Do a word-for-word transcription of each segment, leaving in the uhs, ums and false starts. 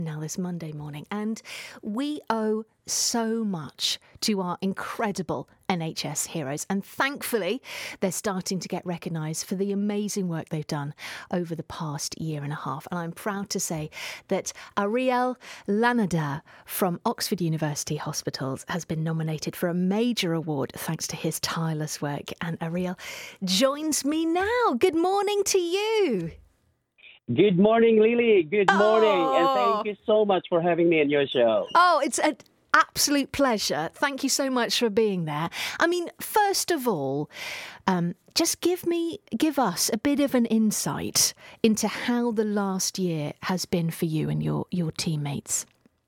Now this Monday morning, and we owe so much to our incredible N H S heroes, and thankfully they're starting to get recognised for the amazing work they've done over the past year and a half. And I'm proud to say that Ariel Lanada from Oxford University Hospitals has been nominated for a major award thanks to his tireless work, and Ariel joins me now. Good morning to you. Good morning, Lily. Good morning. Oh. And thank you so much for having me on your show. Oh, it's an absolute pleasure. Thank you so much for being there. I mean, first of all, um, just give me, give us a bit of an insight into how the last year has been for you and your, your teammates.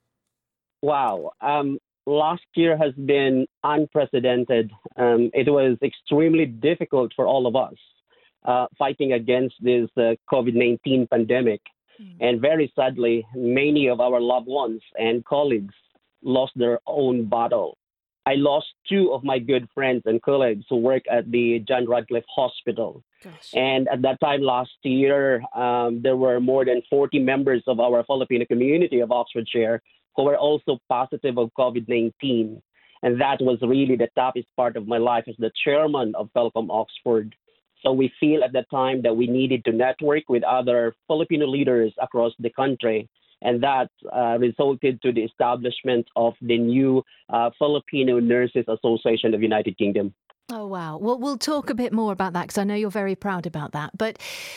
Wow. Um, last year has been unprecedented. Um, it was extremely difficult for all of us. Uh, fighting against this uh, COVID nineteen pandemic. Mm. And very sadly, many of our loved ones and colleagues lost their own battle. I lost two of my good friends and colleagues who work at the John Radcliffe Hospital. Gosh. And at that time last year, um, there were more than forty members of our Filipino community of Oxfordshire who were also positive of COVID nineteen. And that was really the toughest part of my life as the chairman of Felcom Oxford. So we feel at that time that we needed to network with other Filipino leaders across the country. And that uh, resulted to the establishment of the new uh, Filipino Nurses Association of the United Kingdom. Oh, wow. Well, we'll talk a bit more about that because I know you're very proud about that. But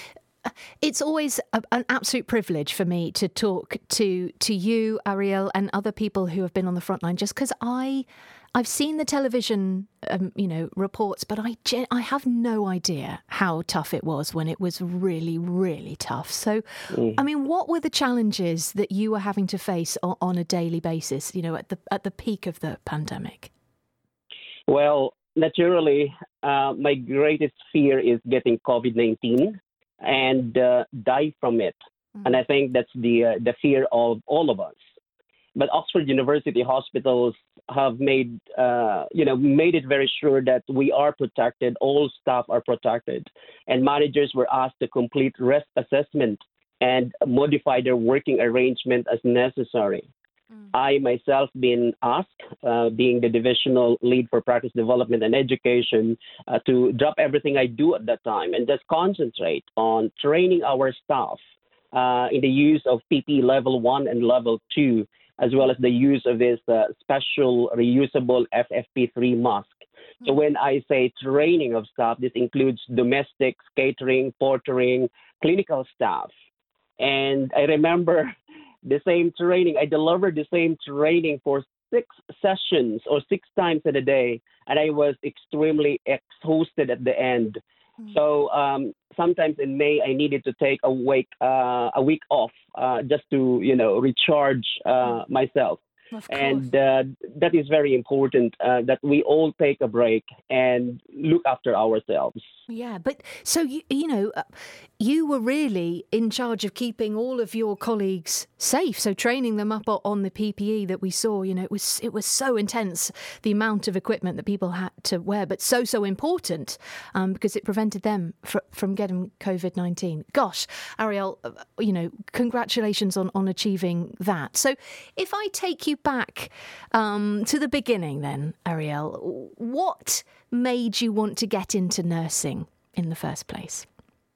it's always a, an absolute privilege for me to talk to to you, Ariel, and other people who have been on the front line, just because I, I've seen the television, um, you know, reports, but I, I have no idea how tough it was when it was really, really tough. So, mm. I mean, what were the challenges that you were having to face on, on a daily basis, you know, at the at the peak of the pandemic? Well, naturally, uh, my greatest fear is getting COVID nineteen. And uh, die from it. Mm-hmm. And I think that's the uh, the fear of all of us. But Oxford University hospitals have made uh, you know made it very sure that we are protected. All staff are protected, and managers were asked to complete risk assessment and modify their working arrangement as necessary. Mm. I myself been asked, uh, being the divisional lead for practice development and education, uh, to drop everything I do at that time and just concentrate on training our staff uh, in the use of P P E level one and level two, as well as the use of this uh, special reusable F F P three mask. Mm. So when I say training of staff, this includes domestics, catering, portering, clinical staff. And I remember the same training. I delivered the same training for six sessions or six times in a day, and I was extremely exhausted at the end. Mm. So um, sometimes in May, I needed to take a week, uh, a week off uh, just to, you know, recharge uh, mm. myself. And uh, that is very important, uh, that we all take a break and look after ourselves. Yeah, but so, you, you know, uh, you were really in charge of keeping all of your colleagues safe. So training them up on the P P E that we saw, you know, it was it was so intense, the amount of equipment that people had to wear, but so, so important um, because it prevented them fr- from getting COVID nineteen. Gosh, Ariel, uh, you know, congratulations on, on achieving that. So if I take you back um, to the beginning then, Ariel, what made you want to get into nursing in the first place?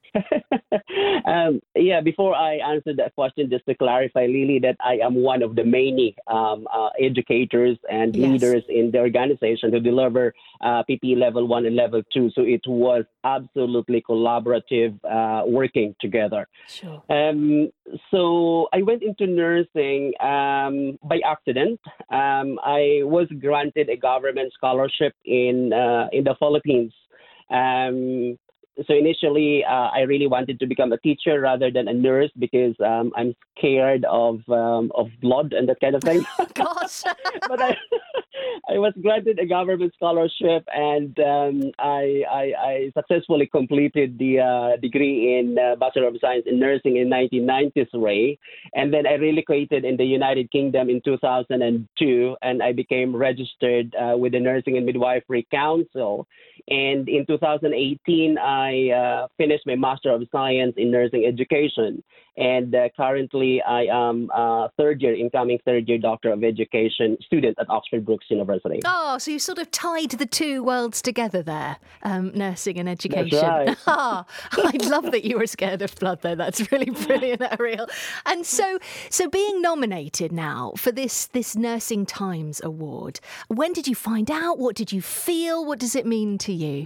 um, yeah, before I answer that question, just to clarify, Lily, that I am one of the many um, uh, educators and yes. leaders in the organization to deliver uh, P P E level one and level two. So it was absolutely collaborative, uh, working together. Sure. Um, so I went into nursing um, by accident. Um, I was granted a government scholarship in uh, in the Philippines. Um, So initially, uh, I really wanted to become a teacher rather than a nurse because um, I'm scared of um, of blood and that kind of thing. Gosh. But I, I was granted a government scholarship, and um, I, I I successfully completed the uh, degree in uh, Bachelor of Science in Nursing in nineteen nineties way. And then I relocated in the United Kingdom in two thousand two, and I became registered uh, with the Nursing and Midwifery Council. And in two thousand eighteen, I uh, finished my Master of Science in Nursing Education. And uh, currently, I am a third year, incoming third year Doctor of Education student at Oxford Brookes University. Oh, so you sort of tied the two worlds together there, um, nursing and education. That's right. Ah, I love that you were scared of blood, though. That's really brilliant, Ariel. And so, so being nominated now for this this Nursing Times Award, when did you find out? What did you feel? What does it mean to you?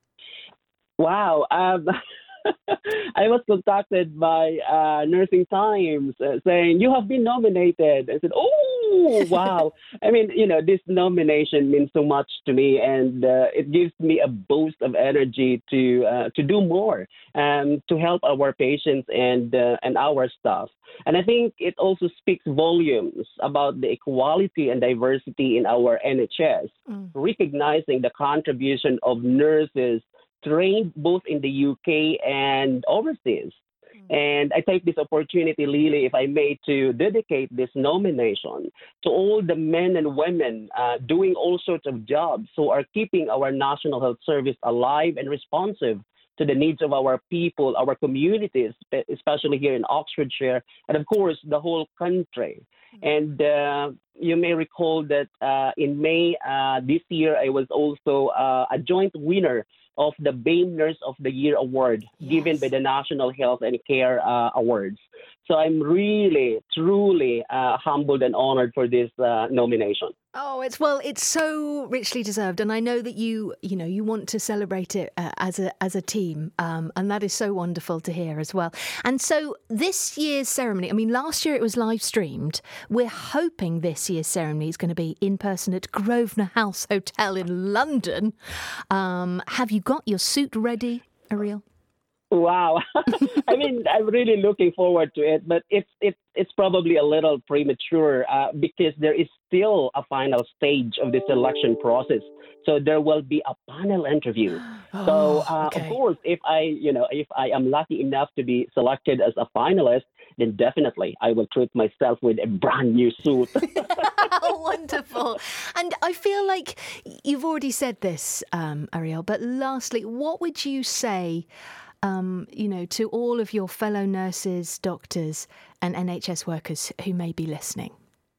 Wow. Um, I was contacted by uh, Nursing Times uh, saying, you have been nominated. I said, oh, wow. I mean, you know, this nomination means so much to me, and uh, it gives me a boost of energy to uh, to do more, um, to help our patients and, uh, and our staff. And I think it also speaks volumes about the equality and diversity in our N H S, mm. recognizing the contribution of nurses trained both in the U K and overseas. Mm. And I take this opportunity, Lily, if I may, to dedicate this nomination to all the men and women uh, doing all sorts of jobs who are keeping our National Health Service alive and responsive to the needs of our people, our communities, especially here in Oxfordshire, and of course, the whole country. Mm. And uh, you may recall that uh, in May uh, this year, I was also uh, a joint winner of the BAME Nurse of the Year Award, yes, given by the National Health and Care uh, Awards. So I'm really, truly uh, humbled and honored for this uh, nomination. Oh, it's well, it's so richly deserved, and I know that you, you know, you want to celebrate it uh, as a as a team, um, and that is so wonderful to hear as well. And so this year's ceremony, I mean, last year it was live streamed. We're hoping this year's ceremony is going to be in person at Grosvenor House Hotel in London. Um, have you got your suit ready, Ariel? Wow. I mean, I'm really looking forward to it, but it's it's it's probably a little premature uh, because there is still a final stage of the selection process. So there will be a panel interview. Oh, so uh, okay. Of course, if I, you know, if I am lucky enough to be selected as a finalist, then definitely I will treat myself with a brand new suit. Wonderful. And I feel like you've already said this, um, Ariel, but lastly, what would you say Um, you know, to all of your fellow nurses, doctors and N H S workers who may be listening?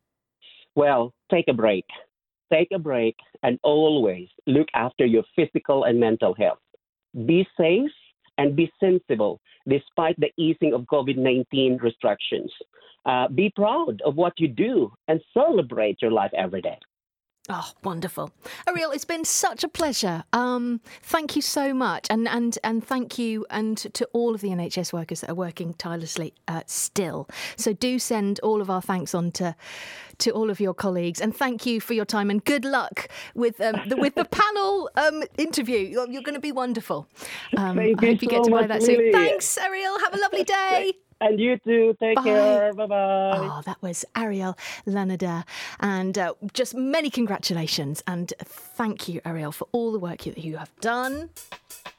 Well, take a break. Take a break and always look after your physical and mental health. Be safe and be sensible despite the easing of COVID nineteen restrictions. Uh, be proud of what you do and celebrate your life every day. Oh, wonderful. Ariel, it's been such a pleasure. Um, thank you so much. And, and, and thank you and to all of the N H S workers that are working tirelessly uh, still. So do send all of our thanks on to, to all of your colleagues. And thank you for your time and good luck with um, the, with the panel um, interview. You're, you're going to be wonderful. Um, thank I you hope you so get to buy much, that Lily. soon. Thanks, Ariel. Have a lovely day. And you too. Take Bye. care. Bye-bye. Oh, that was Ariel Lanada. And uh, just many congratulations. And thank you, Ariel, for all the work that you have done.